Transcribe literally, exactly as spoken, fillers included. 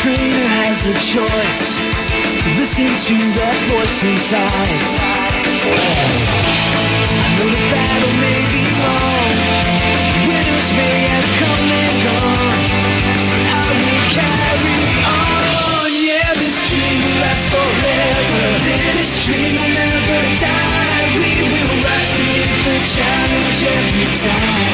trainer has a choice to listen to that voice inside. I know the battle may be long, winners may have come and gone, but I will carry on. Yeah, this dream will last forever. This dream will never die. We will rise to meet the challenge every time.